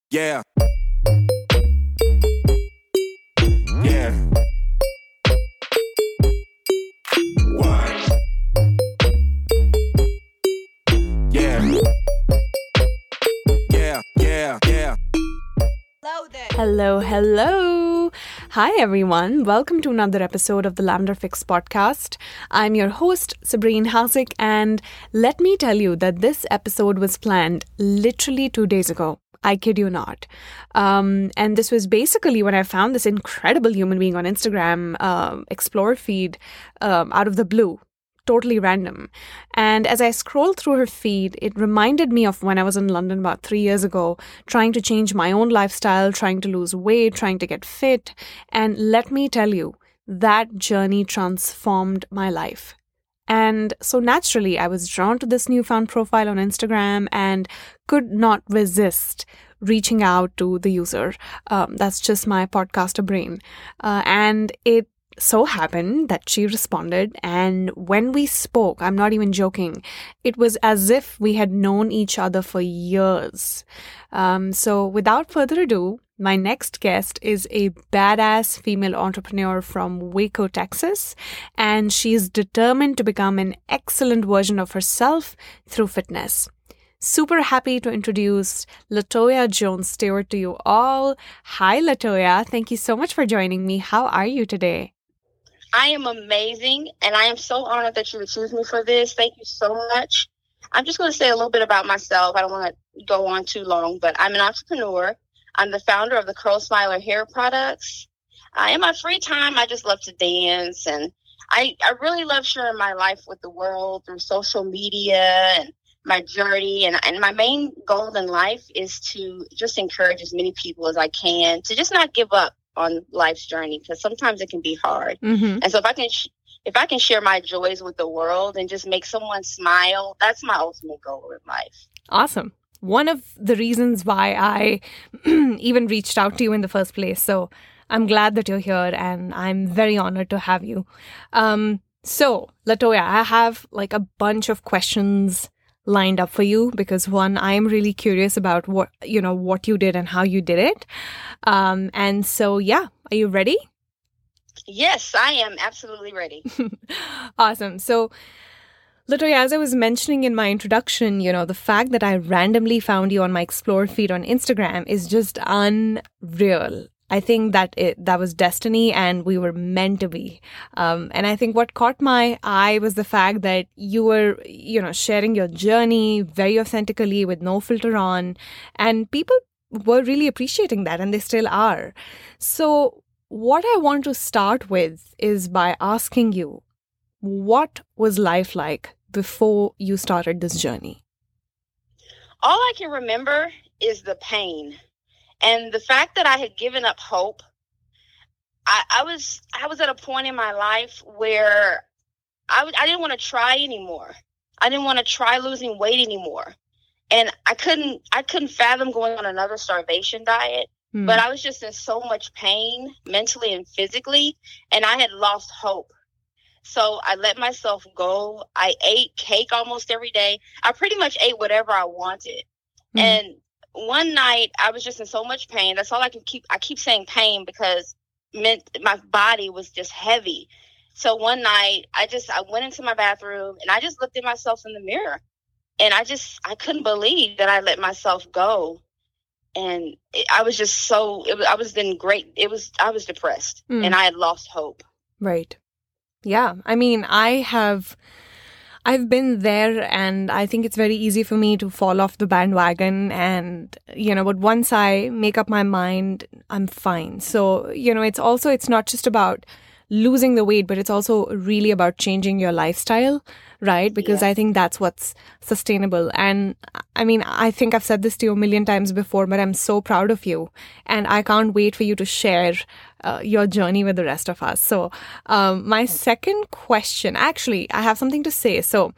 Yeah. Yeah. What? Yeah. Yeah. Hello there. Hello. Hi, everyone. Welcome to another episode of the Lavender Fix podcast. I'm your host, Sabrine Hasek, and let me tell you that this episode was planned literally 2 days ago. I kid you not. And this was basically when I found this incredible human being on Instagram, Explore feed, out of the blue. Totally random. And as I scrolled through her feed, it reminded me of when I was in London about 3 years ago, trying to change my own lifestyle, trying to lose weight, trying to get fit. And let me tell you, that journey transformed my life. And so naturally, I was drawn to this newfound profile on Instagram and could not resist reaching out to the user. That's just my podcaster brain. And it so happened that she responded, and when we spoke, I'm not even joking, it was as if we had known each other for years. So without further ado, my next guest is a badass female entrepreneur from Waco, Texas, and she's determined to become an excellent version of herself through fitness. Super happy to introduce Latoya Jones Stewart to you all. Hi, Latoya. Thank you so much for joining me. How are you today? I am amazing, and I am so honored that you would choose me for this. Thank you so much. I'm just going to say a little bit about myself. I don't want to go on too long, but I'm an entrepreneur. I'm the founder of the Curl Smiler hair products. In my free time, I just love to dance, and I really love sharing my life with the world through social media and my journey. And my main goal in life is to just encourage as many people as I can to just not give up on life's journey, because sometimes it can be hard. Mm-hmm. And so if I can share my joys with the world and just make someone smile, that's my ultimate goal in life. Awesome. One of the reasons why I even reached out to you in the first place. So I'm glad that you're here, and I'm very honored to have you. So Latoya, I have like a bunch of questions lined up for you because one, I'm really curious about what you did and how you did it. And so, yeah, are you ready? Yes, I am absolutely ready. Awesome. So, Latoya, as I was mentioning in my introduction, the fact that I randomly found you on my Explore feed on Instagram is just unreal. I think that that was destiny, and we were meant to be. And I think what caught my eye was the fact that you were, sharing your journey very authentically with no filter on, and people were really appreciating that, and they still are. So what I want to start with is by asking you, what was life like before you started this journey? All I can remember is the pain. And the fact that I had given up hope. I was at a point in my life where I didn't want to try anymore. I didn't want to try losing weight anymore. And I couldn't fathom going on another starvation diet. But I was just in so much pain, mentally and physically, and I had lost hope. So I let myself go. I ate cake almost every day. I pretty much ate whatever I wanted. And one night I was just in so much pain. That's all I can keep. I keep saying pain because my body was just heavy. So one night I went into my bathroom and I just looked at myself in the mirror, and I couldn't believe that I let myself go. And I was just I was depressed and I had lost hope. Right. Yeah. I mean, I've been there, and I think it's very easy for me to fall off the bandwagon, and, but once I make up my mind, I'm fine. So, it's not just about losing the weight, but it's also really about changing your lifestyle, right? Because I think that's what's sustainable. And I mean, I think I've said this to you a million times before, but I'm so proud of you, and I can't wait for you to share your journey with the rest of us. So my second question, actually, I have something to say. So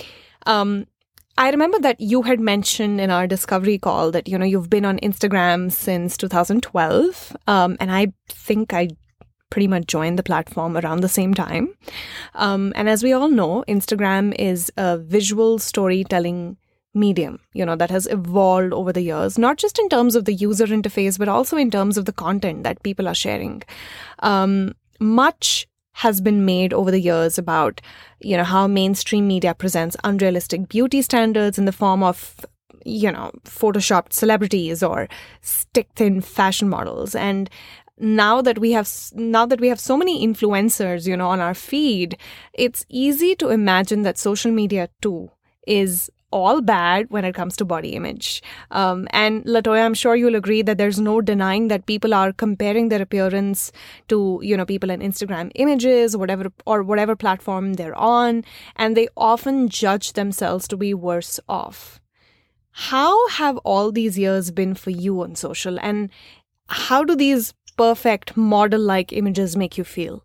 I remember that you had mentioned in our discovery call that, you've been on Instagram since 2012. And I think I pretty much joined the platform around the same time. And as we all know, Instagram is a visual storytelling medium, that has evolved over the years, not just in terms of the user interface, but also in terms of the content that people are sharing. Much has been made over the years about, how mainstream media presents unrealistic beauty standards in the form of, photoshopped celebrities or stick-thin fashion models. And now that we have so many influencers, on our feed, it's easy to imagine that social media too is all bad when it comes to body image. And Latoya, I'm sure you'll agree that there's no denying that people are comparing their appearance to, people in Instagram images, whatever platform they're on, and they often judge themselves to be worse off. How have all these years been for you on social, and how do these perfect model-like images make you feel?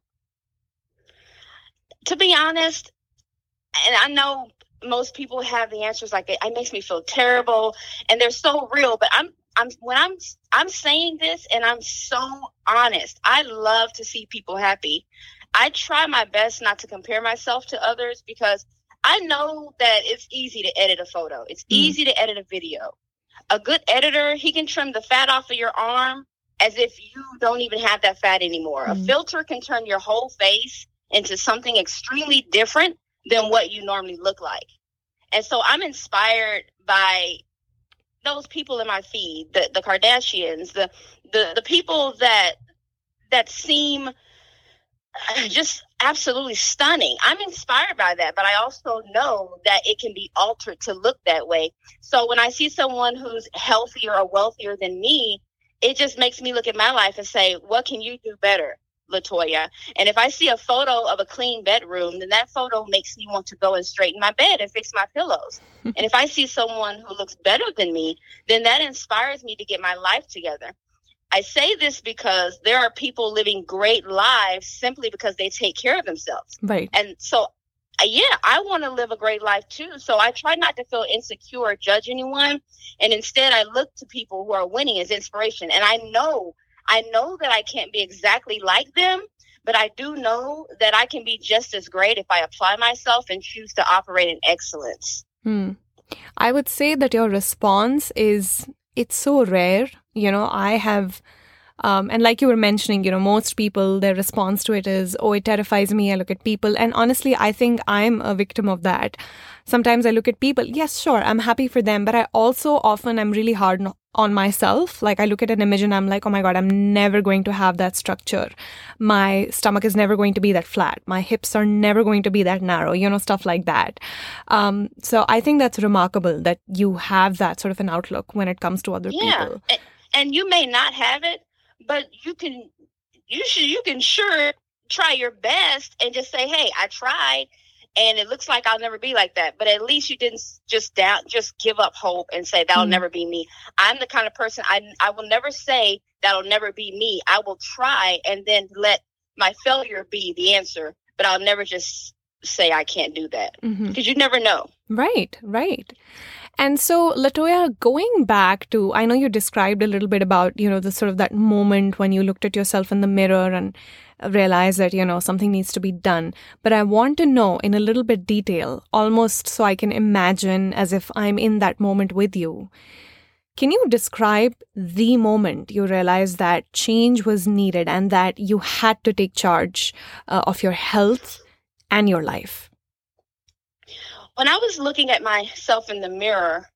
To be honest, and I know most people have the answers like it makes me feel terrible, and they're so real, but I'm saying this and I'm so honest. I love to see people happy. I try my best not to compare myself to others because I know that it's easy to edit a photo. It's easy to edit a video. A good editor, he can trim the fat off of your arm as if you don't even have that fat anymore. A filter can turn your whole face into something extremely different than what you normally look like. And so I'm inspired by those people in my feed, the Kardashians, the people that seem just absolutely stunning. I'm inspired by that, but I also know that it can be altered to look that way. So when I see someone who's healthier or wealthier than me, it just makes me look at my life and say, what can you do better, Latoya? And if I see a photo of a clean bedroom, then that photo makes me want to go and straighten my bed and fix my pillows. And if I see someone who looks better than me, then that inspires me to get my life together. I say this because there are people living great lives simply because they take care of themselves. Right. And so, I want to live a great life too. So I try not to feel insecure or judge anyone. And instead, I look to people who are winning as inspiration. And I know that I can't be exactly like them, but I do know that I can be just as great if I apply myself and choose to operate in excellence. I would say that your response it's so rare. I have, and like you were mentioning, most people, their response to it is, oh, it terrifies me. I look at people. And honestly, I think I'm a victim of that. Sometimes I look at people. Yes, sure, I'm happy for them. But I also often am really hard on myself. Like I look at an image and I'm like, oh my God, I'm never going to have that structure. My stomach is never going to be that flat. My hips are never going to be that narrow, stuff like that. So I think that's remarkable that you have that sort of an outlook when it comes to other people. And you may not have it, but you can sure try your best and just say, hey, I tried. And it looks like I'll never be like that. But at least you didn't just give up hope and say, that'll never be me. I'm the kind of person, I will never say that'll never be me. I will try and then let my failure be the answer. But I'll never just say I can't do that. Because you never know. Right. And so, Latoya, going back to, I know you described a little bit about, the sort of that moment when you looked at yourself in the mirror and realized that, something needs to be done. But I want to know in a little bit detail, almost so I can imagine as if I'm in that moment with you. Can you describe the moment you realized that change was needed and that you had to take charge of your health and your life? When I was looking at myself in the mirror,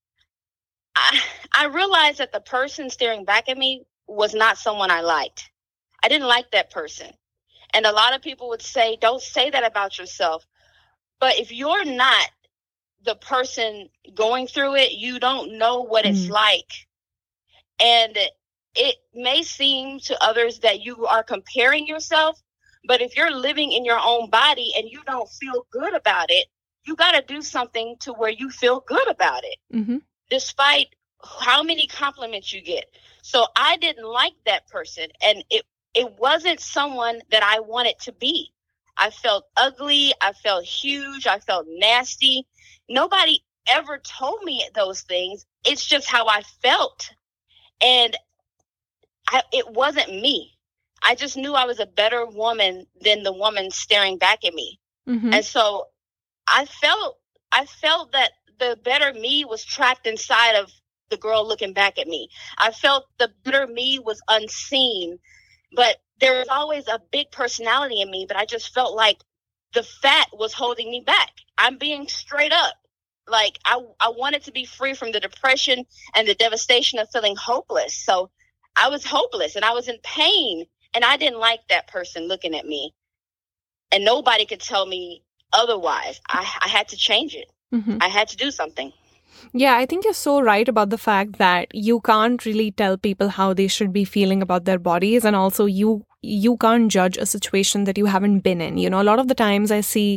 I realized that the person staring back at me was not someone I liked. I didn't like that person. And a lot of people would say, don't say that about yourself. But if you're not the person going through it, you don't know what it's like. And it may seem to others that you are comparing yourself, but if you're living in your own body and you don't feel good about it, you got to do something to where you feel good about it, despite how many compliments you get. So I didn't like that person. And it wasn't someone that I wanted to be. I felt ugly. I felt huge. I felt nasty. Nobody ever told me those things. It's just how I felt. And it wasn't me. I just knew I was a better woman than the woman staring back at me. And so I felt that the better me was trapped inside of the girl looking back at me. I felt the better me was unseen, but there was always a big personality in me, but I just felt like the fat was holding me back. I'm being straight up. Like, I wanted to be free from the depression and the devastation of feeling hopeless. So I was hopeless and I was in pain, and I didn't like that person looking at me. And nobody could tell me otherwise. I had to change it. Mm-hmm. I had to do something. Yeah, I think you're so right about the fact that you can't really tell people how they should be feeling about their bodies. And also you can't judge a situation that you haven't been in. You know, a lot of the times I see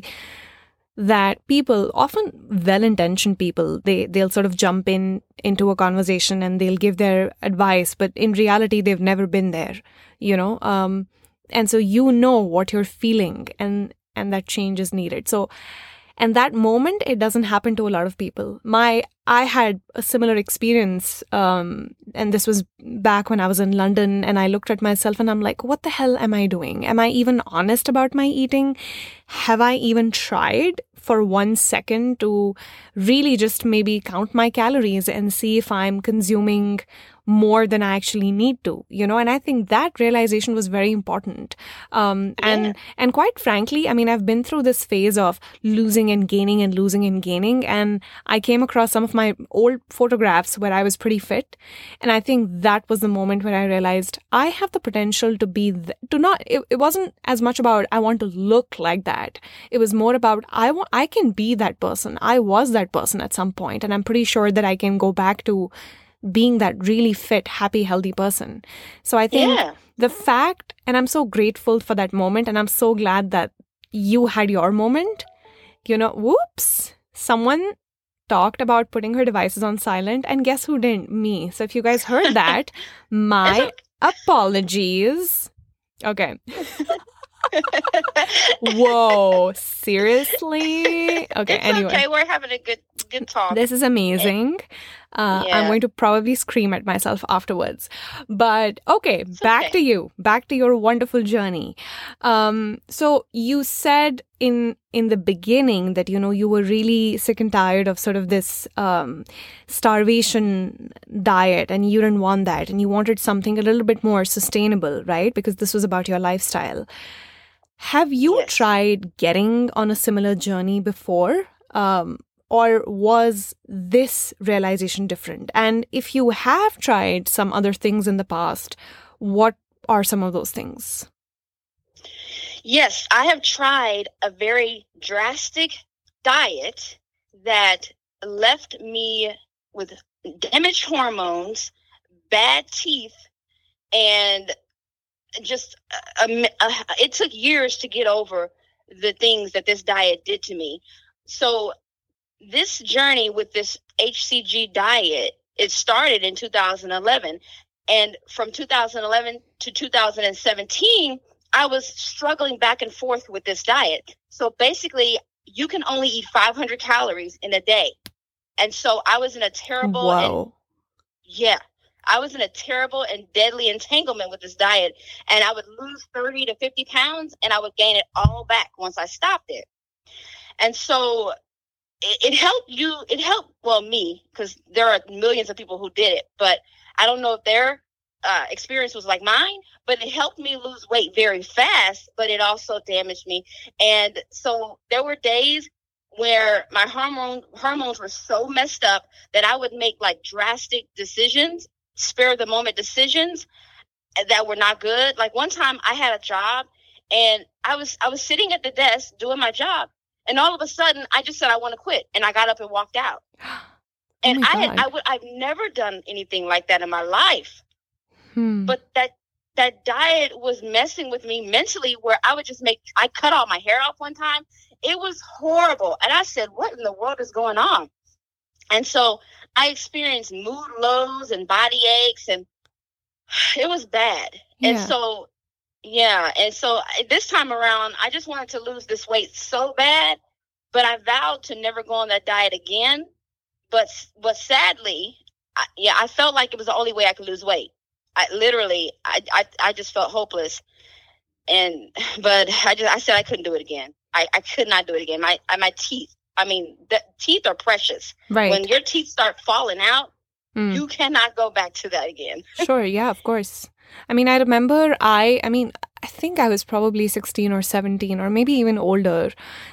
that people, often well-intentioned people, they'll sort of jump into a conversation and they'll give their advice, but in reality, they've never been there, you know? And so you know what you're feeling, and that change is needed. So, and that moment, it doesn't happen to a lot of people. I had a similar experience, and this was back when I was in London, and I looked at myself and I'm like, what the hell am I doing? Am I even honest about my eating? Have I even tried for 1 second to really just maybe count my calories and see if I'm consuming more than I actually need to, you know? And I think that realization was very important. And quite frankly, I mean, I've been through this phase of losing and gaining and losing and gaining. And I came across some of my old photographs where I was pretty fit. And I think that was the moment where I realized I have the potential to be, it wasn't as much about I want to look like that. It was more about I can be that person. I was that person at some point. And I'm pretty sure that I can go back to being that really fit, happy, healthy person. So I think the fact, and I'm so grateful for that moment, and I'm so glad that you had your moment, you know, whoops, someone talked about putting her devices on silent, and guess who didn't? Me. So if you guys heard that, my apologies. Okay. Whoa, seriously? Okay, it's anyway. Okay, we're having a good talk. This is amazing. I'm going to probably scream at myself afterwards. But okay, back to you. Back to your wonderful journey. So you said in the beginning that, you know, you were really sick and tired of sort of this starvation diet, and you didn't want that, and you wanted something a little bit more sustainable, right? Because this was about your lifestyle. Have you tried getting on a similar journey before? Or was this realization different? And if you have tried some other things in the past, what are some of those things? Yes, I have tried a very drastic diet that left me with damaged hormones, bad teeth, and just it took years to get over the things that this diet did to me. So this journey with this HCG diet, it started in 2011. And from 2011 to 2017, I was struggling back and forth with this diet. So basically, you can only eat 500 calories in a day. And so I was in a terrible, I was in a terrible and deadly entanglement with this diet. And I would lose 30 to 50 pounds, and I would gain it all back once I stopped it. And so it helped me, because there are millions of people who did it, but I don't know if their experience was like mine, but it helped me lose weight very fast, but it also damaged me. And so there were days where my hormones were so messed up that I would make like drastic decisions, spur of the moment decisions that were not good. Like one time I had a job, and I was sitting at the desk doing my job, and all of a sudden I just said I want to quit, and I got up and walked out. And I've never done anything like that in my life. But that diet was messing with me mentally, where I cut all my hair off one time. It was horrible. And I said, what in the world is going on? And so I experienced mood lows and body aches, and it was bad. Yeah. And so this time around, I just wanted to lose this weight so bad, but I vowed to never go on that diet again. But sadly, I felt like it was the only way I could lose weight. I just felt hopeless. But I said I couldn't do it again. I could not do it again. My teeth I mean, the teeth are precious. Right. When your teeth start falling out, Mm. you cannot go back to that again. Sure, yeah, of course. I mean, I remember I think I was probably 16 or 17 or maybe even older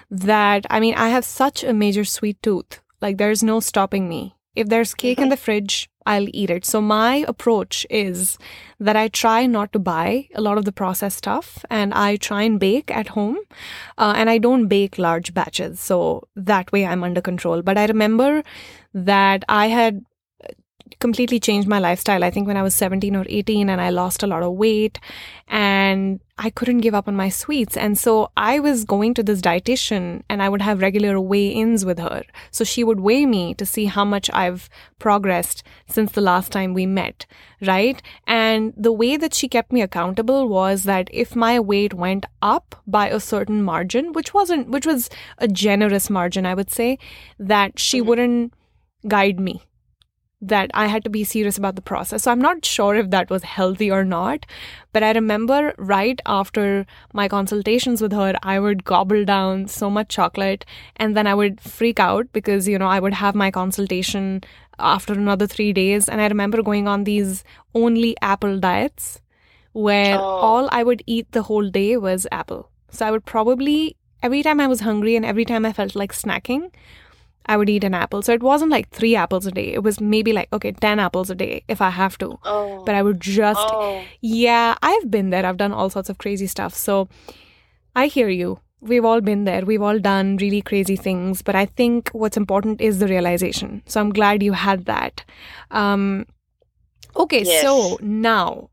I have such a major sweet tooth. Like, there's no stopping me. If there's cake in the fridge, I'll eat it. So my approach is that I try not to buy a lot of the processed stuff, and I try and bake at home, and I don't bake large batches. So that way I'm under control. But I remember that I had completely changed my lifestyle, I think when I was 17 or 18, and I lost a lot of weight and I couldn't give up on my sweets. And so I was going to this dietitian and I would have regular weigh-ins with her. So she would weigh me to see how much I've progressed since the last time we met, right? And the way that she kept me accountable was that if my weight went up by a certain margin, which was a generous margin, I would say, that she wouldn't guide me, that I had to be serious about the process. So I'm not sure if that was healthy or not, but I remember right after my consultations with her, I would gobble down so much chocolate, and then I would freak out because, I would have my consultation after another 3 days. And I remember going on these only apple diets where all I would eat the whole day was apple. So I would probably, every time I was hungry and every time I felt like snacking, I would eat an apple. So it wasn't like 3 apples a day. It was maybe like, 10 apples a day if I have to. Oh. But I would just, yeah, I've been there. I've done all sorts of crazy stuff. So I hear you. We've all been there. We've all done really crazy things. But I think what's important is the realization. So I'm glad you had that. Okay, Yes. so now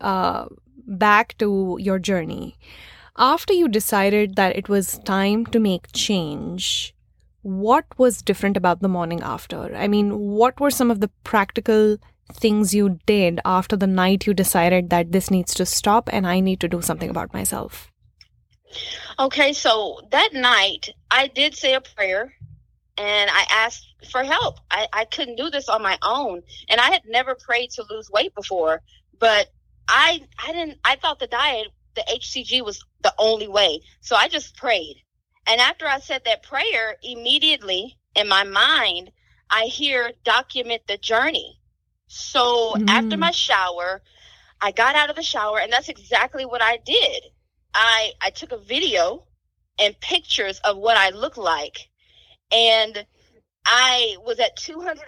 back to your journey. After you decided that it was time to make change, what was different about the morning after? I mean, what were some of the practical things you did after the night you decided that this needs to stop and I need to do something about myself? Okay, so that night I did say a prayer and I asked for help. I couldn't do this on my own, and I had never prayed to lose weight before, but I thought the diet, the HCG, was the only way. So I just prayed. And after I said that prayer, immediately in my mind, I hear document the journey. So after my shower, I got out of the shower, and that's exactly what I did. I took a video and pictures of what I look like. And I was at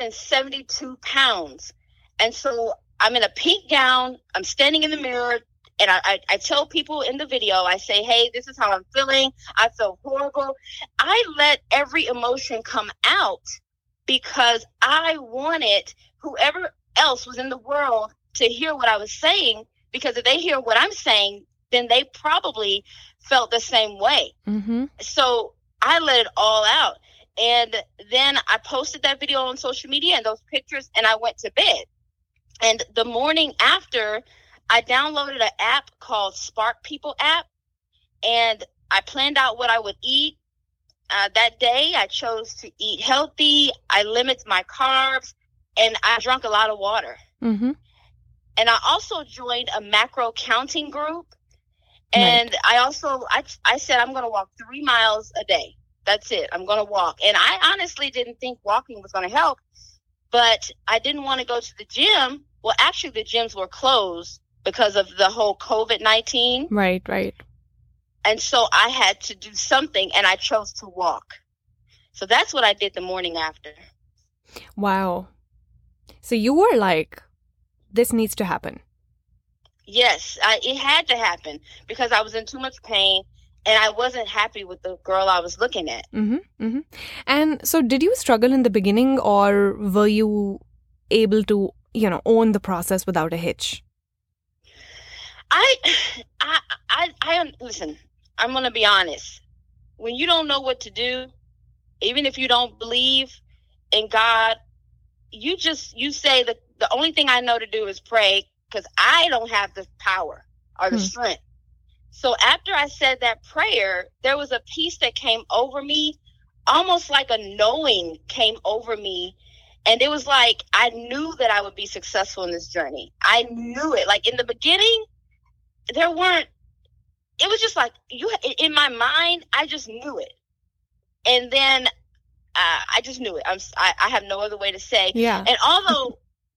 272 pounds. And so I'm in a pink gown. I'm standing in the mirror. And I tell people in the video, I say, hey, this is how I'm feeling. I feel horrible. I let every emotion come out because I wanted whoever else was in the world to hear what I was saying, because if they hear what I'm saying, then they probably felt the same way. Mm-hmm. So I let it all out. And then I posted that video on social media and those pictures, and I went to bed. And the morning after, I downloaded an app called Spark People app, and I planned out what I would eat. That day, I chose to eat healthy. I limited my carbs, and I drank a lot of water. Mm-hmm. And I also joined a macro counting group. And right. I said, I'm going to walk 3 miles a day. That's it. I'm going to walk. And I honestly didn't think walking was going to help, but I didn't want to go to the gym. Well, actually, the gyms were closed because of the whole COVID-19. Right. And so I had to do something, and I chose to walk. So that's what I did the morning after. Wow. So you were like, this needs to happen. Yes, it had to happen because I was in too much pain and I wasn't happy with the girl I was looking at. Mm-hmm, mm-hmm. And so did you struggle in the beginning, or were you able to, own the process without a hitch? Listen, I'm going to be honest. When you don't know what to do, even if you don't believe in God, you say that the only thing I know to do is pray, because I don't have the power or the strength. So after I said that prayer, there was a peace that came over me, almost like a knowing came over me. And it was like, I knew that I would be successful in this journey. I knew it. Like in the beginning, it was just like, in my mind, I just knew it. And then I just knew it. I have no other way to say. Yeah. And although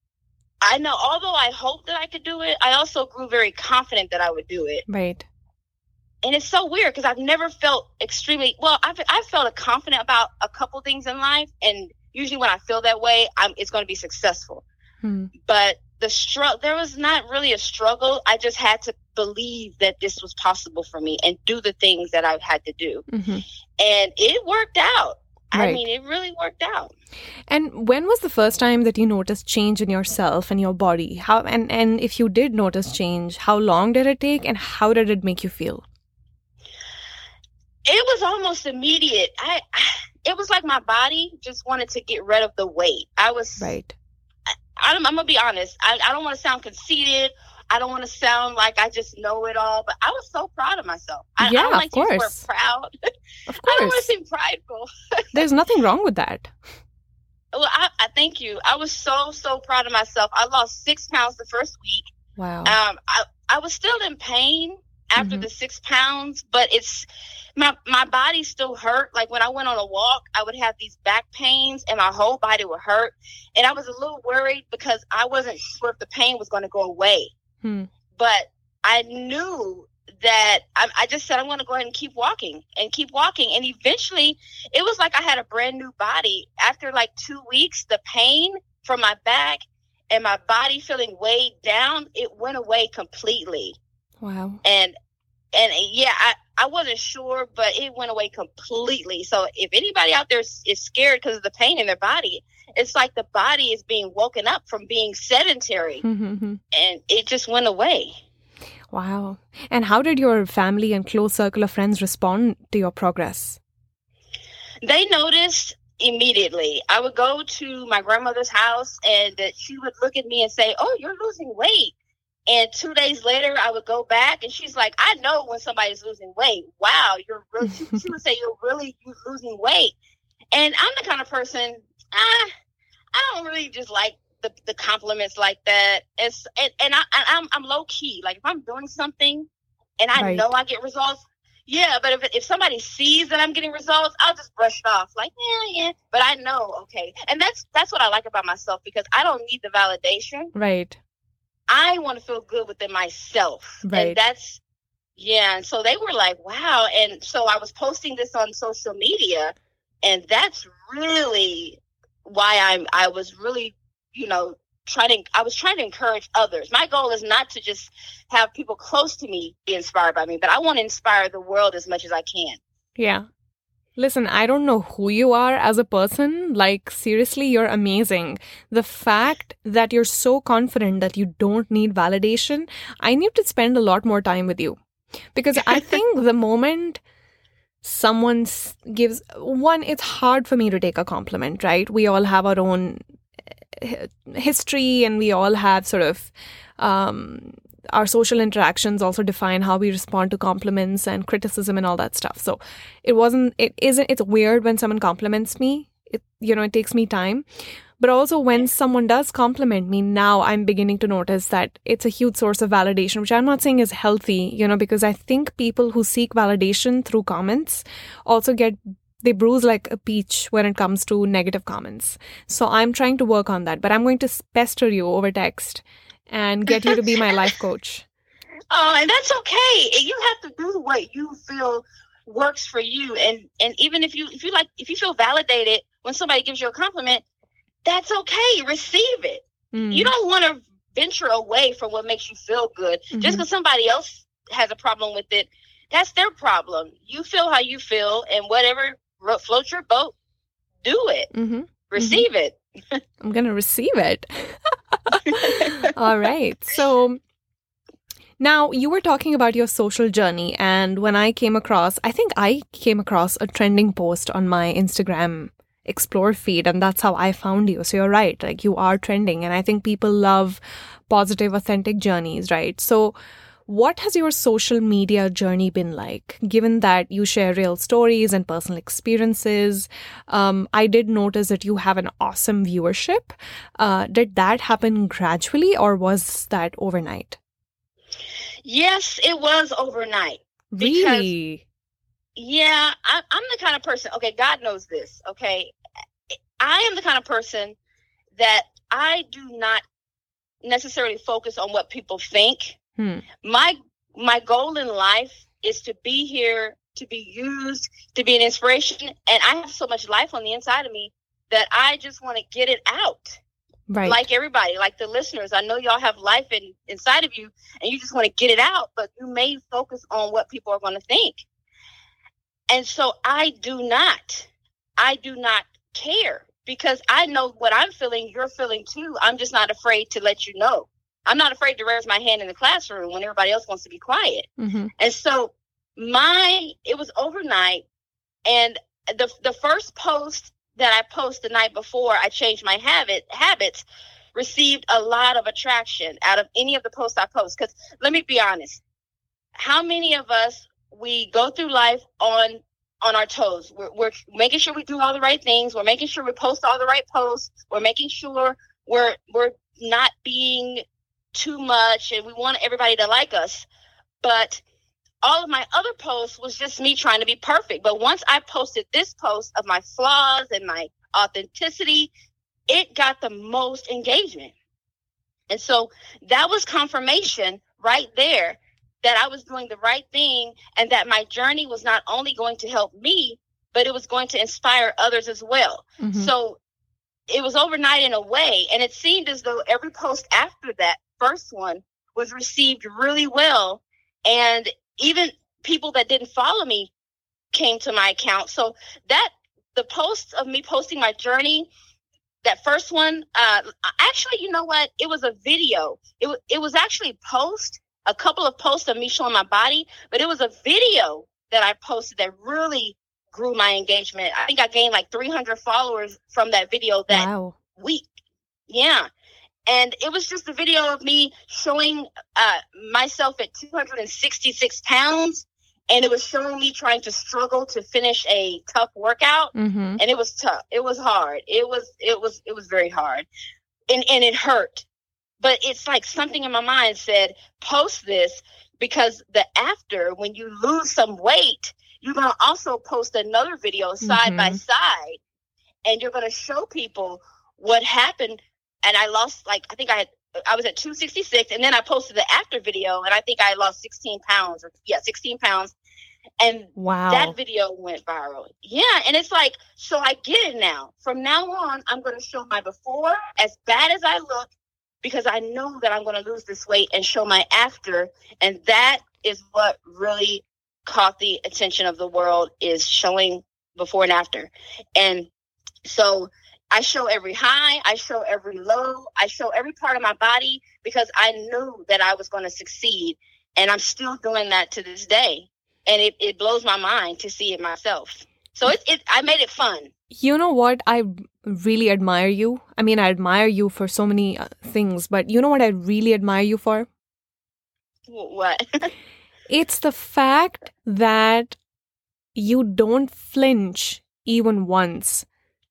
I hoped that I could do it, I also grew very confident that I would do it. Right. And it's so weird because I've never felt extremely well. I've felt confident about a couple things in life, and usually when I feel that way, it's going to be successful. But there was not really a struggle. I just had to believe that this was possible for me and do the things that I had to do. Mm-hmm. And it worked out. Right. I mean, it really worked out. And when was the first time that you noticed change in yourself and your body? How and if you did notice change, how long did it take and how did it make you feel? It was almost immediate. It was like my body just wanted to get rid of the weight. Right. I'm going to be honest. I don't want to sound conceited. I don't want to sound like I just know it all, but I was so proud of myself. I don't like to use the word proud. Of course. I don't want to seem prideful. There's nothing wrong with that. Well, I thank you. I was so proud of myself. I lost 6 pounds the first week. Wow. I was still in pain after the 6 pounds, but my body still hurt. Like when I went on a walk, I would have these back pains and my whole body would hurt. And I was a little worried because I wasn't sure if the pain was going to go away. But I knew that I just said, I'm going to go ahead and keep walking. And eventually it was like I had a brand new body. After like 2 weeks, the pain from my back and my body feeling weighed down, it went away completely. Wow. And yeah, I wasn't sure, but it went away completely. So if anybody out there is scared because of the pain in their body, it's like the body is being woken up from being sedentary. And it just went away. Wow. And how did your family and close circle of friends respond to your progress? They noticed immediately. I would go to my grandmother's house and she would look at me and say, "Oh, you're losing weight." And 2 days later, I would go back and she's like, "I know when somebody's losing weight. Wow, you're really," she would say, "You're losing weight." And I'm the kind of person, I don't really just like the compliments like that. I'm low key. Like if I'm doing something and I know I get results, yeah. But if somebody sees that I'm getting results, I'll just brush it off. Like yeah. But I know, okay. And that's what I like about myself because I don't need the validation. Right. I want to feel good within myself. Right. And and so they were like, wow. And so I was posting this on social media, and that's really why I was really, I was trying to encourage others. My goal is not to just have people close to me be inspired by me, but I want to inspire the world as much as I can. Yeah. Listen, I don't know who you are as a person. Like, seriously, you're amazing. The fact that you're so confident that you don't need validation, I need to spend a lot more time with you. Because I think the moment someone gives one, it's hard for me to take a compliment, right? We all have our own history and we all have sort of our social interactions also define how we respond to compliments and criticism and all that stuff. So it's weird when someone compliments me. It takes me time. But also when someone does compliment me, now I'm beginning to notice that it's a huge source of validation, which I'm not saying is healthy, because I think people who seek validation through comments also they bruise like a peach when it comes to negative comments. So I'm trying to work on that, but I'm going to pester you over text and get you to be my life coach. Oh, and that's okay. You have to do what you feel works for you. And even if you feel validated when somebody gives you a compliment, that's okay. Receive it. You don't want to venture away from what makes you feel good. Just because somebody else has a problem with it, that's their problem. You feel how you feel, and whatever floats your boat, do it. Receive it. I'm going to receive it. All right. So now you were talking about your social journey, and when I came across a trending post on my Instagram Explore feed, and that's how I found you. So you're right, like you are trending, and I think people love positive, authentic journeys, right? So what has your social media journey been like, given that you share real stories and personal experiences? I did notice that you have an awesome viewership. Did that happen gradually or was that overnight? Yes, it was overnight. Really? Yeah, I'm the kind of person, okay, God knows this, okay? I am the kind of person that I do not necessarily focus on what people think. My goal in life is to be here, to be used, to be an inspiration. And I have so much life on the inside of me that I just want to get it out. Right. Like everybody, like the listeners. I know y'all have life inside of you and you just want to get it out, but you may focus on what people are going to think. And so I do not care, because I know what I'm feeling, you're feeling too. I'm just not afraid to let you know. I'm not afraid to raise my hand in the classroom when everybody else wants to be quiet. Mm-hmm. And so it was overnight, and the first post that I posted the night before I changed my habits received a lot of attraction out of any of the posts I post. Because let me be honest, how many of us, we go through life on our toes? We're making sure we do all the right things. We're making sure we post all the right posts. We're making sure we're not being too much, and we want everybody to like us. But all of my other posts was just me trying to be perfect. But once I posted this post of my flaws and my authenticity, it got the most engagement. And so that was confirmation right there that I was doing the right thing, and that my journey was not only going to help me, but it was going to inspire others as well. Mm-hmm. So it was overnight in a way, and it seemed as though every post after that first one was received really well. And even people that didn't follow me came to my account. So that the posts of me posting my journey, that first one, actually, you know what? It was a video. It was actually a couple of posts of me showing my body, but it was a video that I posted that really grew my engagement. I think I gained like 300 followers from that video that week. Yeah. And it was just a video of me showing myself at 266 pounds. And it was showing me trying to struggle to finish a tough workout. Mm-hmm. And it was tough. It was hard. It was very hard. And it hurt. But it's like something in my mind said, post this, because when you lose some weight, you're going to also post another video side by side. And you're going to show people what happened. And I lost, I was at 266, and then I posted the after video, and I think I lost 16 pounds. 16 pounds. And that video went viral. Yeah, and it's like, so I get it now. From now on, I'm going to show my before as bad as I look, because I know that I'm going to lose this weight, and show my after. And that is what really caught the attention of the world, is showing before and after. And so I show every high, I show every low, I show every part of my body, because I knew that I was going to succeed. And I'm still doing that to this day. And it blows my mind to see it myself. So I made it fun. You know what? I really admire you. I mean, I admire you for so many things, but you know what I really admire you for? What? It's the fact that you don't flinch even once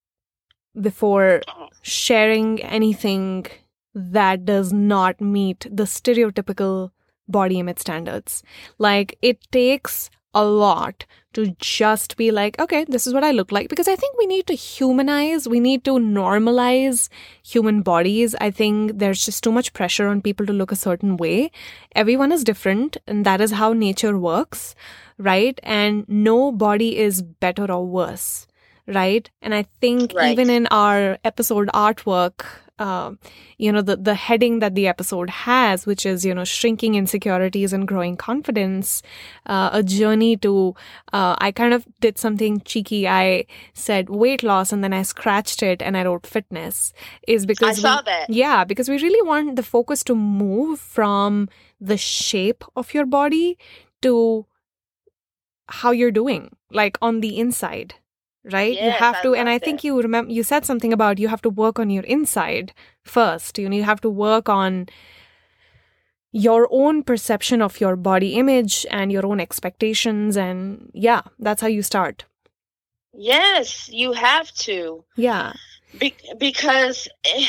before sharing anything that does not meet the stereotypical body image standards. Like, it takes a lot to just be like, okay, this is what I look like. Because I think we need to humanize, we need to normalize human bodies. I think there's just too much pressure on people to look a certain way. Everyone is different, and that is how nature works, right? And no body is better or worse, right? And I think even in our episode artwork, the heading that the episode has, which is, shrinking insecurities and growing confidence, a journey to, I kind of did something cheeky. I said weight loss, and then I scratched it and I wrote fitness, is because I saw that. Yeah, because we really want the focus to move from the shape of your body to how you're doing, like on the inside. Right? Yes, you have to, and I that. think you said something about you have to work on your inside first. You have to work on your own perception of your body image and your own expectations. And yeah, that's how you start. Yes, you have to. Yeah. Because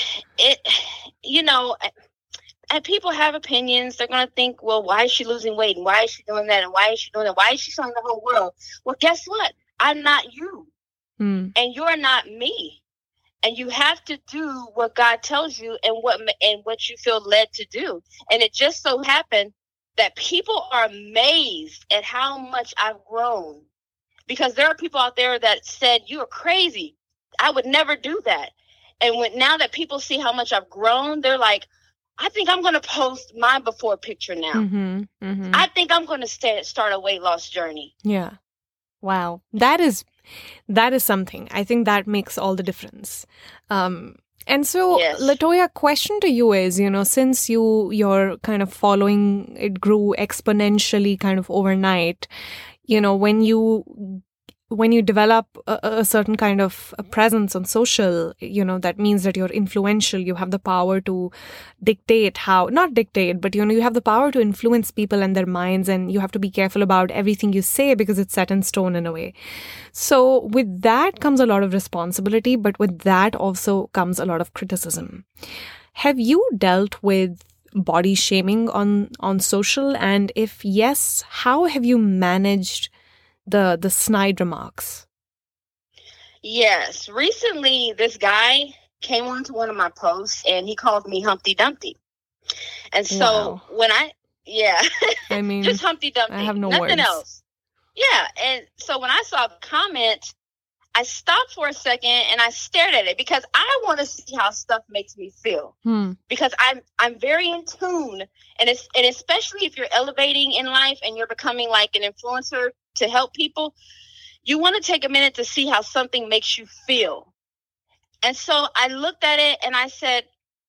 and people have opinions. They're going to think, well, why is she losing weight? And why is she doing that? And why is she doing that? Why is she showing the whole world? Well, guess what? I'm not you. And you're not me. And you have to do what God tells you and what you feel led to do. And it just so happened that people are amazed at how much I've grown, because there are people out there that said, "You are crazy. I would never do that." And now that people see how much I've grown, they're like, "I think I'm going to post my before picture now. I think I'm going to start a weight loss journey." Yeah. Wow. That is something. I think that makes all the difference. And so, Yes. Latoya, question to you is, since your kind of following, it grew exponentially kind of overnight, when you develop a certain kind of a presence on social, that means that you're influential. You have the power to not dictate, but, you have the power to influence people and their minds, and you have to be careful about everything you say because it's set in stone in a way. So with that comes a lot of responsibility, but with that also comes a lot of criticism. Have you dealt with body shaming on social? And if yes, how have you managed the snide remarks? Yes. Recently, this guy came onto one of my posts and he called me Humpty Dumpty. And so Wow. I mean, just Humpty Dumpty, I have no nothing words. else. Yeah. And so when I saw the comment, I stopped for a second and I stared at it because I want to see how stuff makes me feel. Because I'm very in tune, and especially if you're elevating in life and you're becoming like an influencer to help people, you want to take a minute to see how something makes you feel. And so I looked at it and I said,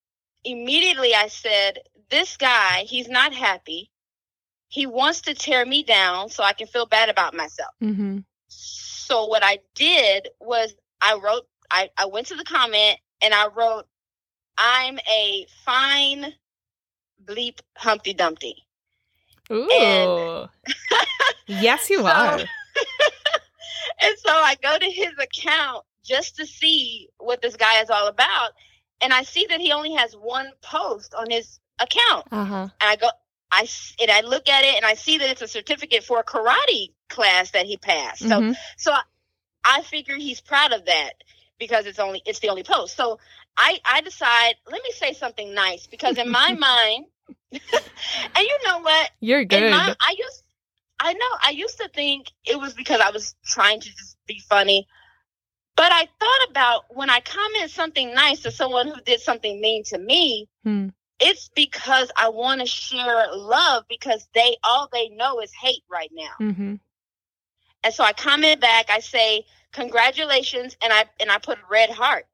this guy, he's not happy. He wants to tear me down so I can feel bad about myself. Mm-hmm. So what I did was I went to the comment and I wrote, "I'm a fine bleep Humpty Dumpty." Ooh. And yes, you are. And so I go to his account just to see what this guy is all about. And I see that he only has one post on his account. Uh-huh. And I look at it and I see that it's a certificate for a karate class that he passed. Mm-hmm. So I figure he's proud of that because it's the only post. So I decide, let me say something nice, because in my mind, and you know what? You're good. I used to think it was because I was trying to just be funny. But I thought about when I comment something nice to someone who did something mean to me, it's because I want to share love, because all they know is hate right now. Mm-hmm. And so I comment back, I say, "Congratulations," and I put a red heart.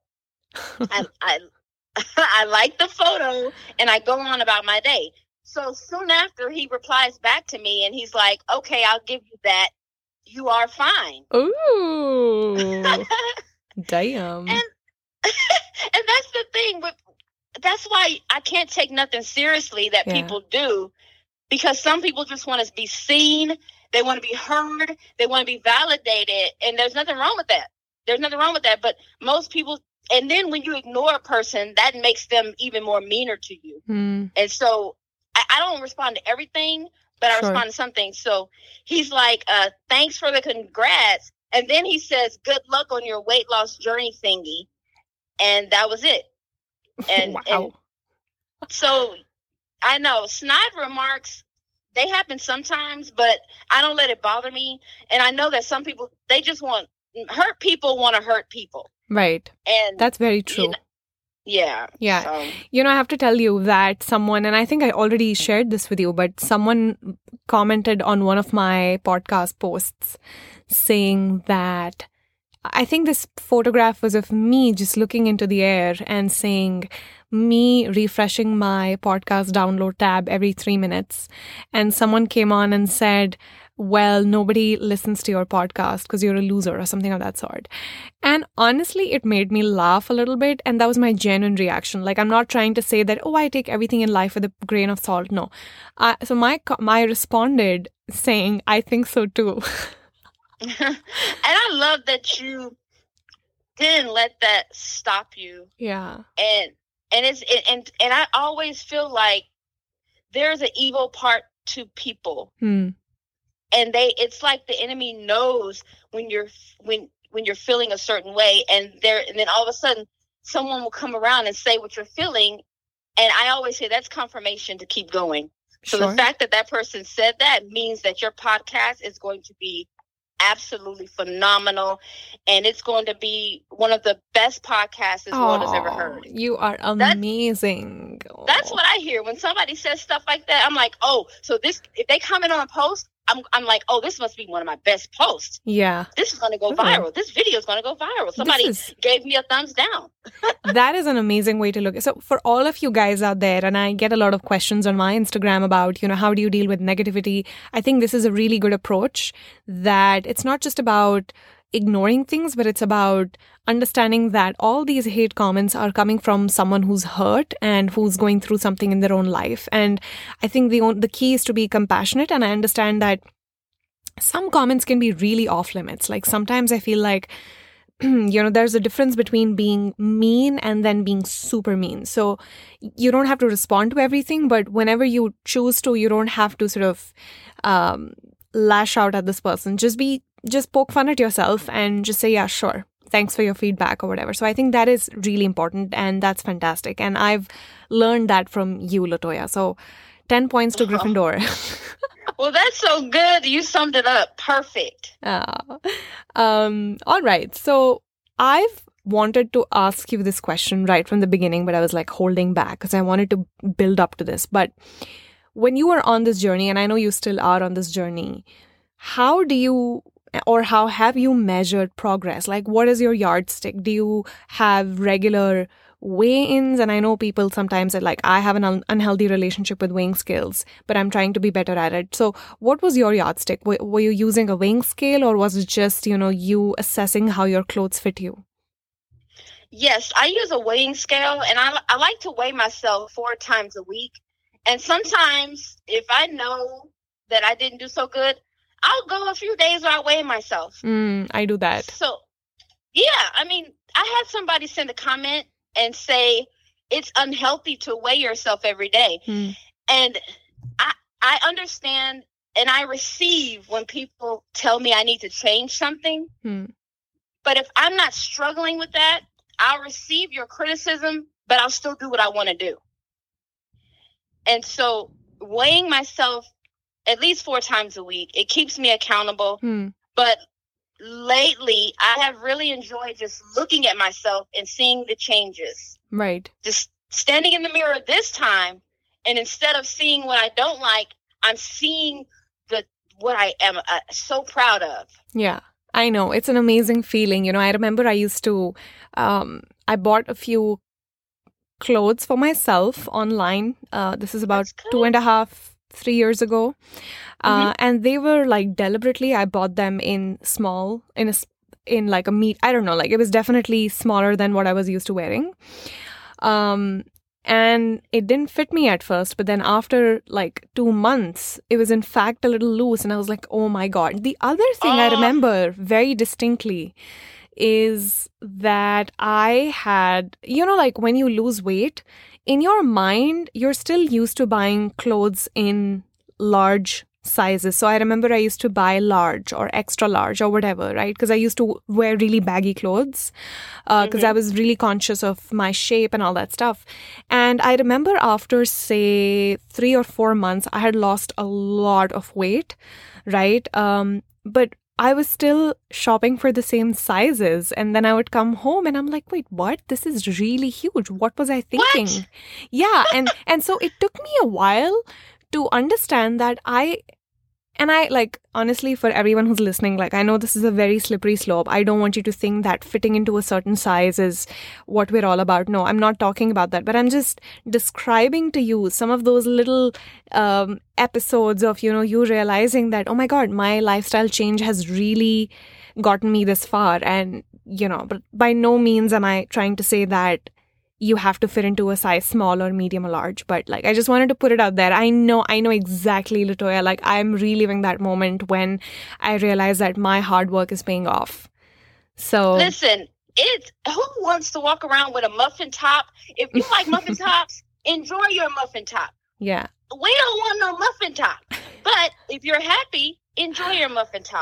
I like the photo and I go on about my day. So soon after, he replies back to me and he's like, "Okay, I'll give you that. You are fine." Ooh. Damn. And that's the thing. That's why I can't take nothing seriously that people do, because some people just want to be seen. They want to be heard. They want to be validated. And there's nothing wrong with that. But most people, and then when you ignore a person, that makes them even more meaner to you. And so I don't respond to everything, but I respond to something. So he's like, "Thanks for the congrats." And then he says, "Good luck on your weight loss journey thingy." And that was it. And, wow. And so I know snide remarks, they happen sometimes, but I don't let it bother me. And I know that some people, they just want to hurt people. Right. And that's very true. Yeah. So. I have to tell you that someone, and I think I already shared this with you, but someone commented on one of my podcast posts saying that I think this photograph was of me just looking into the air and saying, me refreshing my podcast download tab every 3 minutes. And someone came on and said, "Well, nobody listens to your podcast because you're a loser," or something of that sort. And honestly, it made me laugh a little bit. And that was my genuine reaction. Like, I'm not trying to say that, I take everything in life with a grain of salt. No. So my responded saying, "I think so too." And I love that you didn't let that stop you. Yeah. And I always feel like there's an evil part to people. And it's like the enemy knows when you're feeling a certain way, and then all of a sudden someone will come around and say what you're feeling. And I always say that's confirmation to keep going. So Sure. the fact that that person said that means that your podcast is going to be absolutely phenomenal. And it's going to be one of the best podcasts this world has ever Aw, heard. you are amazing. That's what I hear when somebody says stuff like that. I'm like, oh, so this, if they comment on a post, I'm like, oh, this must be one of my best posts. Yeah. This is going to go Good. viral. This video is going to go viral. Somebody is- gave me a thumbs down. That is an amazing way to look at it. So for all of you guys out there, and I get a lot of questions on my Instagram about, how do you deal with negativity? I think this is a really good approach, that it's not just about ignoring things, but it's about understanding that all these hate comments are coming from someone who's hurt and who's going through something in their own life. And I think the key is to be compassionate. And I understand that some comments can be really off limits. Like sometimes I feel like, there's a difference between being mean and then being super mean. So you don't have to respond to everything, but whenever you choose to, you don't have to sort of lash out at this person. Just poke fun at yourself and just say, yeah, sure. Thanks for your feedback or whatever. So I think that is really important, and that's fantastic. And I've learned that from you, Latoya. So 10 points to Gryffindor. Well, that's so good. You summed it up. Perfect. All right. So I've wanted to ask you this question right from the beginning, but I was like holding back because I wanted to build up to this. But when you were on this journey, and I know you still are on this journey, how have you measured progress? Like, what is your yardstick? Do you have regular weigh-ins? And I know people sometimes are like, I have an unhealthy relationship with weighing scales, but I'm trying to be better at it. So what was your yardstick? Were you using a weighing scale, or was it just, you assessing how your clothes fit you? Yes, I use a weighing scale, and I like to weigh myself 4 times a week. And sometimes if I know that I didn't do so good, I'll go a few days without weighing myself. I do that. So, yeah, I mean, I had somebody send a comment and say it's unhealthy to weigh yourself every day. And I understand and I receive when people tell me I need to change something. But if I'm not struggling with that, I'll receive your criticism, but I'll still do what I want to do. And so weighing myself at least 4 times a week, it keeps me accountable. But lately, I have really enjoyed just looking at myself and seeing the changes. Right. Just standing in the mirror this time, and instead of seeing what I don't like, I'm seeing what I am so proud of. Yeah, I know. It's an amazing feeling. I remember I used to, I bought a few clothes for myself online. This is about 2.5-3 years ago. And they were like deliberately, I bought them in small, in like a meat, I don't know, like it was definitely smaller than what I was used to wearing. And it didn't fit me at first, but then after like 2 months, it was in fact a little loose, and I was like, oh my God. The other thing I remember very distinctly is that I had, like when you lose weight, in your mind, you're still used to buying clothes in large sizes. So I remember I used to buy large or extra large or whatever, right? Because I used to wear really baggy clothes because I was really conscious of my shape and all that stuff. And I remember after, say, 3 or 4 months, I had lost a lot of weight, right? But I was still shopping for the same sizes. And then I would come home and I'm like, wait, what? This is really huge. What was I thinking? What? Yeah. And so it took me a while to understand that I like, honestly, for everyone who's listening, like, I know this is a very slippery slope. I don't want you to think that fitting into a certain size is what we're all about. No, I'm not talking about that, but I'm just describing to you some of those little episodes of, you realizing that, oh my God, my lifestyle change has really gotten me this far. And, but by no means am I trying to say that you have to fit into a size small or medium or large. But like, I just wanted to put it out there. I know exactly, Latoya, like I'm reliving that moment when I realized that my hard work is paying off. So listen, who wants to walk around with a muffin top? If you like muffin tops, enjoy your muffin top. Yeah. We don't want no muffin top. But if you're happy, enjoy your muffin top.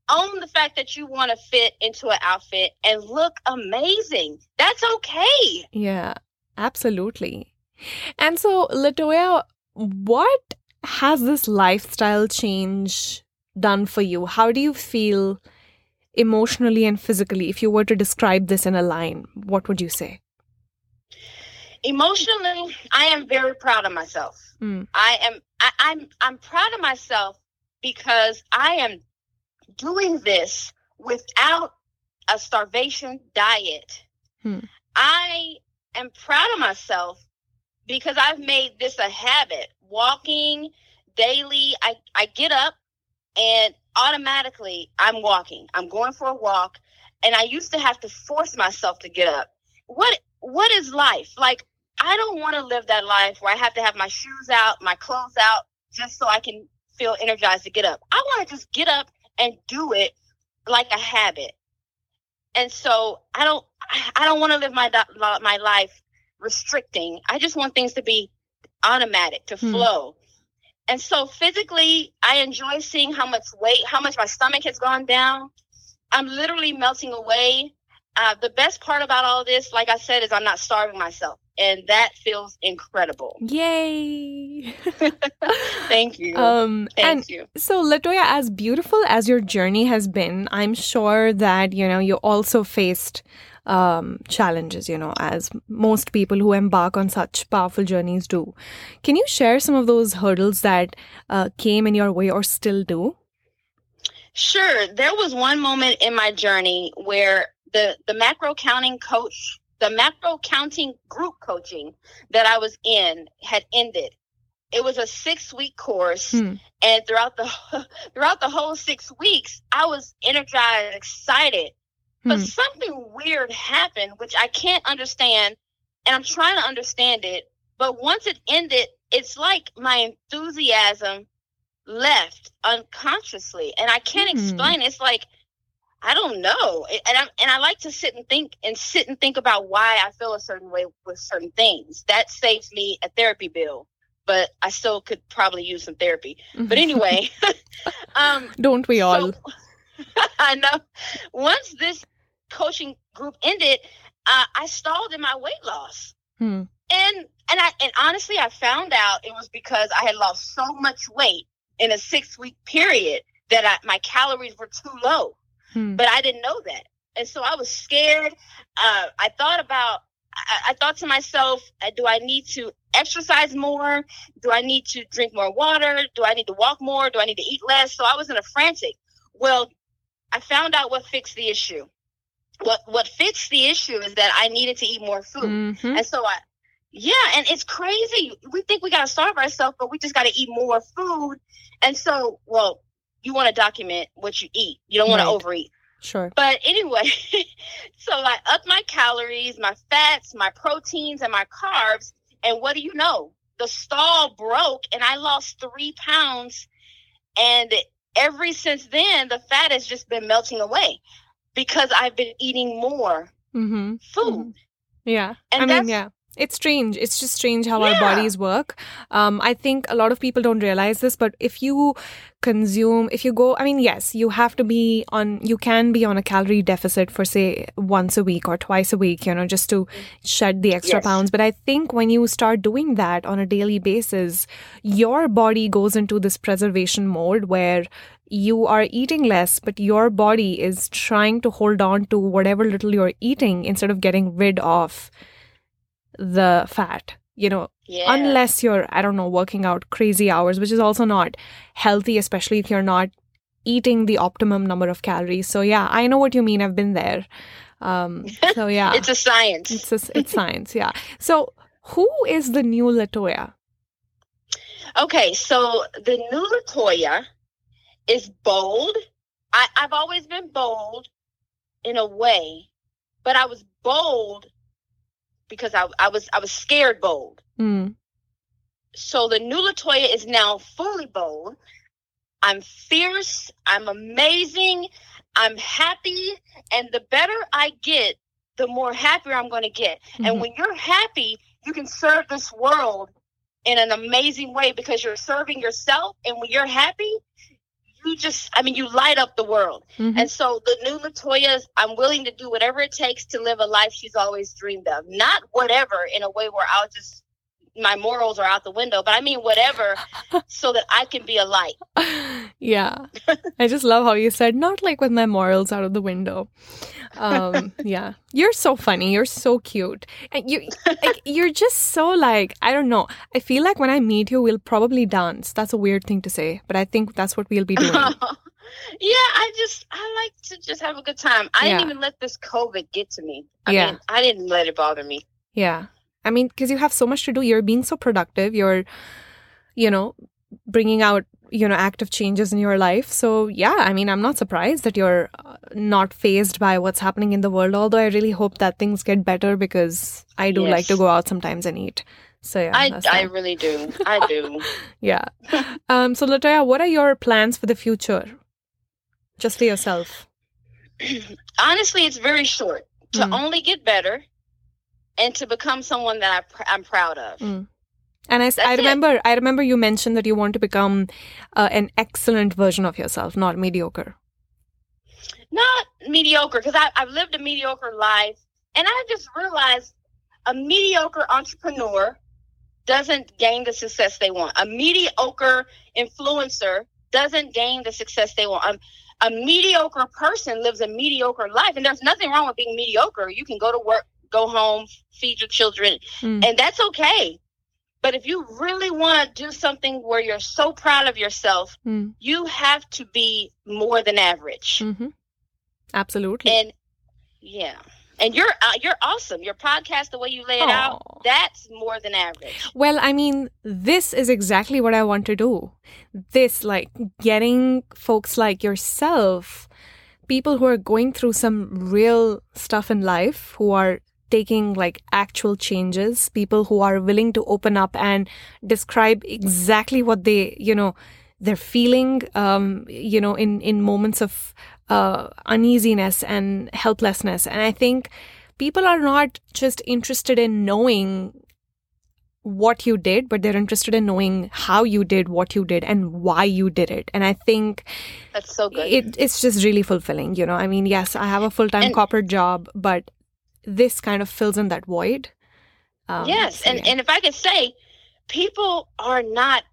Own the fact that you want to fit into an outfit and look amazing. That's okay. Yeah, absolutely. And so, Latoya, what has this lifestyle change done for you? How do you feel emotionally and physically? If you were to describe this in a line, what would you say? Emotionally, I am very proud of myself. I'm proud of myself because I am doing this without a starvation diet. I am proud of myself because I've made this a habit. Walking daily, I get up and automatically I'm walking. I'm going for a walk, and I used to have to force myself to get up. What is life? Like, I don't want to live that life where I have to have my shoes out, my clothes out, just so I can feel energized to get up. I want to just get up and do it like a habit. And so I don't want to live my life restricting. I just want things to be automatic, to flow. And so physically, I enjoy seeing how much my stomach has gone down. I'm literally melting away. The best part about all this, like I said, is I'm not starving myself. And that feels incredible. Yay! Thank you. Thank you. So, Latoya, as beautiful as your journey has been, I'm sure that, you also faced challenges, as most people who embark on such powerful journeys do. Can you share some of those hurdles that came in your way or still do? Sure. There was one moment in my journey where the macro counting group coaching that I was in had ended. It was a 6-week course, and throughout the whole 6 weeks, I was energized, excited. But something weird happened, which I can't understand, and I'm trying to understand it. But once it ended, it's like my enthusiasm left unconsciously, and I can't explain it. It's like, I don't know. And I like to sit and think about why I feel a certain way with certain things. That saves me a therapy bill, but I still could probably use some therapy. But anyway, don't we all? I know. Once this coaching group ended, I stalled in my weight loss. And honestly, I found out it was because I had lost so much weight in a 6-week period that my calories were too low. But I didn't know that. And so I was scared. I thought to myself, do I need to exercise more? Do I need to drink more water? Do I need to walk more? Do I need to eat less? So I was in a frantic. Well, I found out what fixed the issue. What fixed the issue is that I needed to eat more food. And so and it's crazy. We think we got to starve ourselves, but we just got to eat more food. And so, you want to document what you eat. You don't want to overeat. Sure. But anyway, so I upped my calories, my fats, my proteins, and my carbs. And what do you know? The stall broke and I lost 3 pounds. And ever since then, the fat has just been melting away because I've been eating more food. Yeah. And it's strange. It's just strange how our bodies work. I think a lot of people don't realize this, but if you go, yes, you can be on a calorie deficit for say once a week or twice a week, just to shed the extra pounds. But I think when you start doing that on a daily basis, your body goes into this preservation mode where you are eating less, but your body is trying to hold on to whatever little you're eating instead of getting rid of the fat, unless you're, working out crazy hours, which is also not healthy, especially if you're not eating the optimum number of calories. So yeah, I know what you mean. I've been there. So yeah. It's a science. It's science, yeah. So who is the new Latoya? Okay, so the new Latoya is bold. I've always been bold in a way, but I was bold because I was scared bold. So the new Latoya is now fully bold. I'm fierce. I'm amazing. I'm happy. And the better I get, the more happier I'm going to get. And when you're happy, you can serve this world in an amazing way because you're serving yourself. And when you're happy, you light up the world. Mhm. And so the new Latoya, I'm willing to do whatever it takes to live a life she's always dreamed of. Not whatever in a way where my morals are out the window, but I mean whatever so that I can be a light. Yeah. I just love how you said, not like with my morals out of the window. Yeah. You're so funny. You're so cute. And you're just so like, I don't know. I feel like when I meet you, we'll probably dance. That's a weird thing to say, but I think that's what we'll be doing. Yeah, I like to just have a good time. I Yeah. didn't even let this COVID get to me. I Yeah. mean, I didn't let it bother me. Yeah. I mean, because you have so much to do. You're being so productive. You're, bringing out, active changes in your life. So, yeah, I mean, I'm not surprised that you're not fazed by what's happening in the world. Although I really hope that things get better because I do like to Yes. go out sometimes and eat. So, yeah. that's I that. really do. I do. Yeah. So, Latoya, what are your plans for the future? Just for yourself. Honestly, it's very short. To Mm. only get better and to become someone that I'm proud of. Mm. And I That's it. remember you mentioned that you want to become an excellent version of yourself, not mediocre. Not mediocre, because I've lived a mediocre life, and I just realized a mediocre entrepreneur doesn't gain the success they want. A mediocre influencer doesn't gain the success they want. A mediocre person lives a mediocre life, and there's nothing wrong with being mediocre. You can go to work, go home, feed your children, Mm. and that's okay. But if you really want to do something where you're so proud of yourself, Mm. you have to be more than average. Mm-hmm. Absolutely. And yeah, and you're awesome. Your podcast, the way you lay it out, Aw. that's more than average. Well, I mean, this is exactly what I want to do. This, like, getting folks like yourself, people who are going through some real stuff in life, who are taking like actual changes, people who are willing to open up and describe exactly what they're feeling, in moments of uneasiness and helplessness. And I think people are not just interested in knowing what you did, but they're interested in knowing how you did what you did and why you did it. And I think That's so good. it's just really fulfilling. I mean, yes, I have a full-time And- corporate job, but this kind of fills in that void. Yes, so and yeah. and if I could say, people are not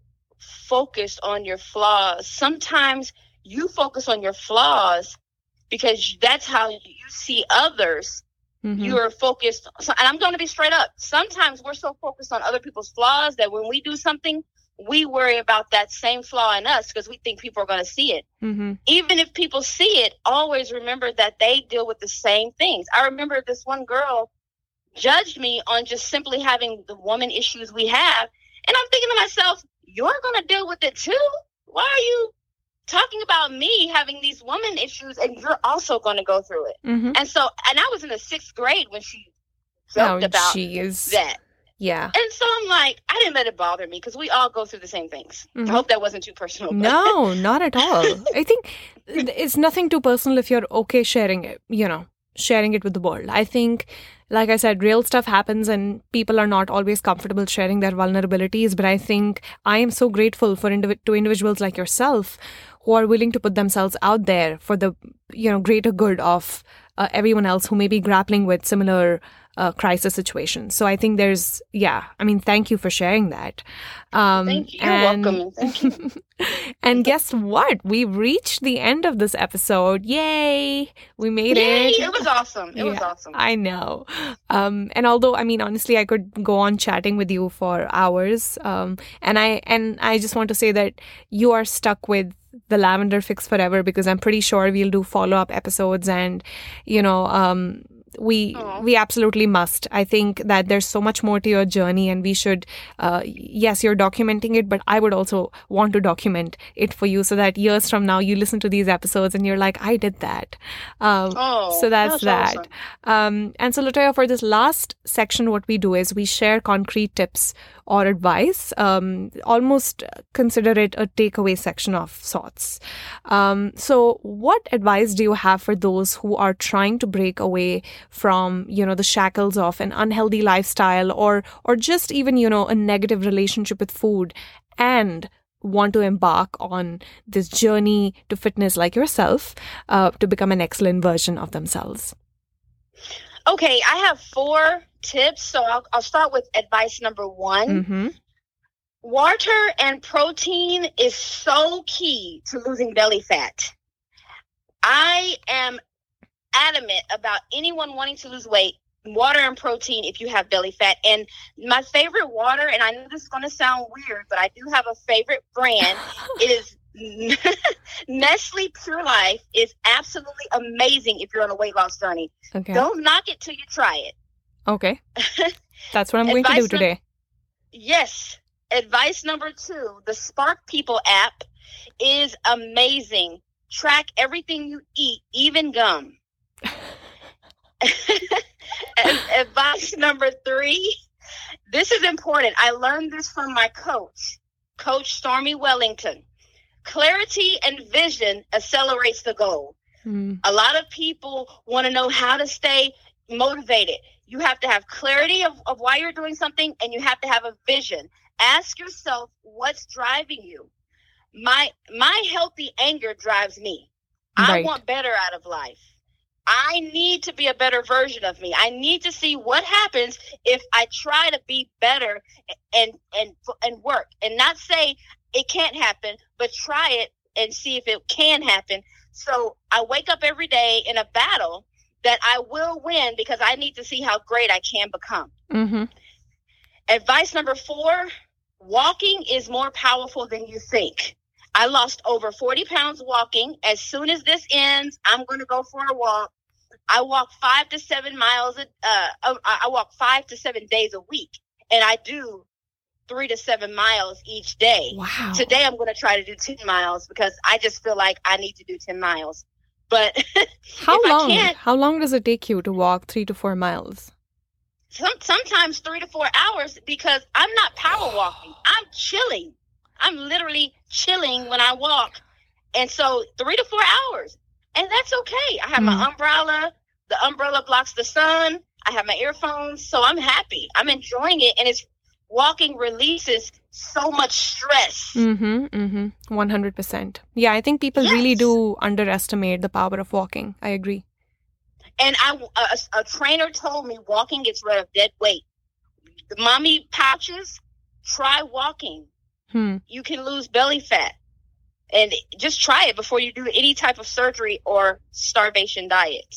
focused on your flaws. Sometimes you focus on your flaws because that's how you see others. Mhm. You're focused, and I'm going to be straight up. Sometimes we're so focused on other people's flaws that when we do something, we worry about that same flaw in us because we think people are going to see it. Mhm. Even if people see it, always remember that they deal with the same things. I remember this one girl judged me on just simply having the woman issues we have. And I'm thinking to myself, you're going to deal with it too? Why are you talking about me having these woman issues and you're also going to go through it? Mhm. And I was in the 6th grade when she joked about geez. that. Yeah. And so I'm like, I didn't let it bother me because we all go through the same things. Mhm. I hope that wasn't too personal. but- No, not at all. I think it's nothing too personal if you're okay sharing it, sharing it with the world. I think, like I said, real stuff happens and people are not always comfortable sharing their vulnerabilities. But I think I am so grateful to individuals like yourself who are willing to put themselves out there for the, greater good of everyone else who may be grappling with similar crisis situations. So I think thank you for sharing that. Thank you. You're welcome. Thank you. And guess what? We've reached the end of this episode. Yay! We made Yay, it. it was awesome. It was Yeah, awesome. I know. And although, I mean, honestly, I could go on chatting with you for hours. And I just want to say that you are stuck with the Lavender Fix forever because I'm pretty sure we'll do follow-up episodes and, we absolutely must. I think that there's so much more to your journey and we should, yes, you're documenting it, but I would also want to document it for you so that years from now you listen to these episodes and you're like, I did that. So that's that. awesome. And so, Latoya, for this last section, what we do is we share concrete tips or advice. Almost consider it a takeaway section of sorts. So what advice do you have for those who are trying to break away from, the shackles of an unhealthy lifestyle or just even, a negative relationship with food and want to embark on this journey to fitness like yourself to become an excellent version of themselves? Okay, I have 4 tips. So I'll start with advice number 1. Mm-hmm. Water and protein is so key to losing belly fat. I am adamant about anyone wanting to lose weight, water and protein if you have belly fat. And my favorite water, and I know this is going to sound weird, but I do have a favorite brand, is Nestle Pure Life. Is absolutely amazing if you're on a weight loss journey. Okay. Don't knock it till you try it. Okay. That's what I'm going to do today. Yes. Advice number 2, the Spark People app is amazing. Track everything you eat, even gum. Advice number 3, this is important. I learned this from my coach, Coach Stormy Wellington. Clarity and vision accelerates the goal. A lot of people want to know how to stay motivated. You have to have clarity of why you're doing something, and you have to have a vision. Ask yourself what's driving you. My healthy anger drives me. I want better out of life. I need to be a better version of me. I need to see what happens if I try to be better and work, and not say it can't happen, but try it and see if it can happen. So I wake up every day in a battle that I will win because I need to see how great I can become. Mm-hmm. Advice number 4, walking is more powerful than you think. I lost over 40 pounds walking. As soon as this ends, I'm going to go for a walk. I walk 5 to 7 miles. I walk 5 to 7 days a week, and I do 3 to 7 miles each day. Wow. Today I'm going to try to do 10 miles because I just feel like I need to do 10 miles. But how long does it take you to walk 3 to 4 miles? Sometimes 3 to 4 hours, because I'm not power walking. I'm chilling. I'm literally chilling when I walk. And so 3 to 4 hours. And that's okay. I have my umbrella. The umbrella blocks the sun. I have my earphones. So I'm happy. I'm enjoying it. And walking releases so much stress. 100%. Yeah, I think people really do underestimate the power of walking. I agree. And a trainer told me walking gets rid of dead weight. The mommy pouches, try walking. You can lose belly fat. And just try it before you do any type of surgery or starvation diet.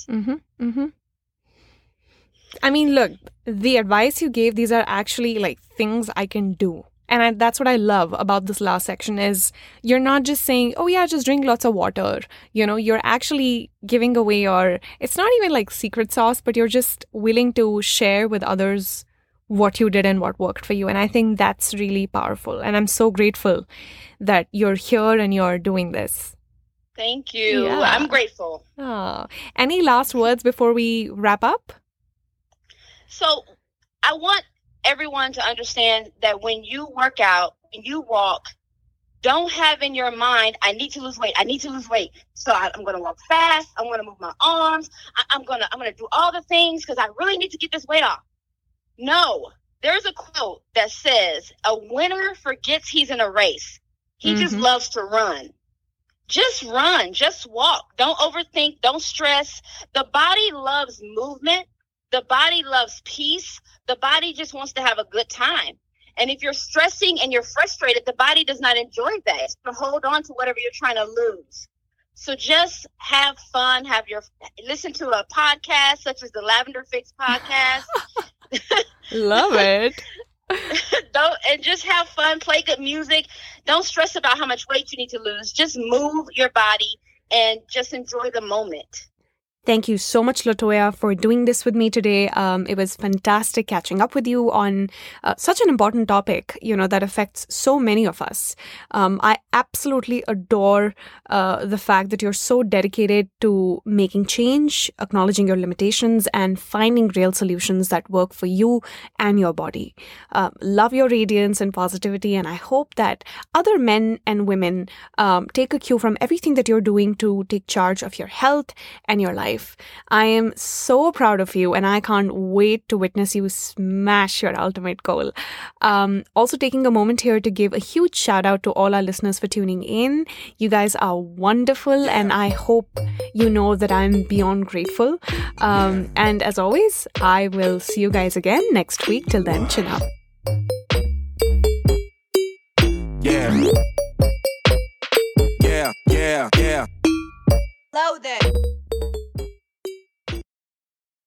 I mean, look, the advice you gave, these are actually like things I can do. And that's what I love about this last section is you're not just saying, oh yeah, just drink lots of water. You know, you're actually giving away it's not even like secret sauce, but you're just willing to share with others what you did and what worked for you. And I think that's really powerful. And I'm so grateful that you're here and you're doing this. Thank you. Yeah. I'm grateful. Oh. Any last words before we wrap up? So I want everyone to understand that when you work out, when you walk, don't have in your mind, I need to lose weight. I need to lose weight. So I'm going to walk fast. I'm going to move my arms. I'm going to do all the things because I really need to get this weight off. No, there's a quote that says, a winner forgets he's in a race. He just loves to run. Just run. Just walk. Don't overthink. Don't stress. The body loves movement. The body loves peace. The body just wants to have a good time. And if you're stressing and you're frustrated, the body does not enjoy that. It's going to hold on to whatever you're trying to lose. So just have fun. Listen to a podcast such as the Lavender Fix podcast. Love it. And just have fun. Play good music. Don't stress about how much weight you need to lose. Just move your body and just enjoy the moment. Thank you so much, Latoya, for doing this with me today. It was fantastic catching up with you on such an important topic, that affects so many of us. I absolutely adore the fact that you're so dedicated to making change, acknowledging your limitations, and finding real solutions that work for you and your body. Love your radiance and positivity, and I hope that other men and women take a cue from everything that you're doing to take charge of your health and your life. life. I am so proud of you, and I can't wait to witness you smash your ultimate goal. Also taking a moment here to give a huge shout out to all our listeners for tuning in. You guys are wonderful, and I hope you know that I'm beyond grateful. And as always, I will see you guys again next week. Till then, chin up. Yeah. Yeah. Loaded.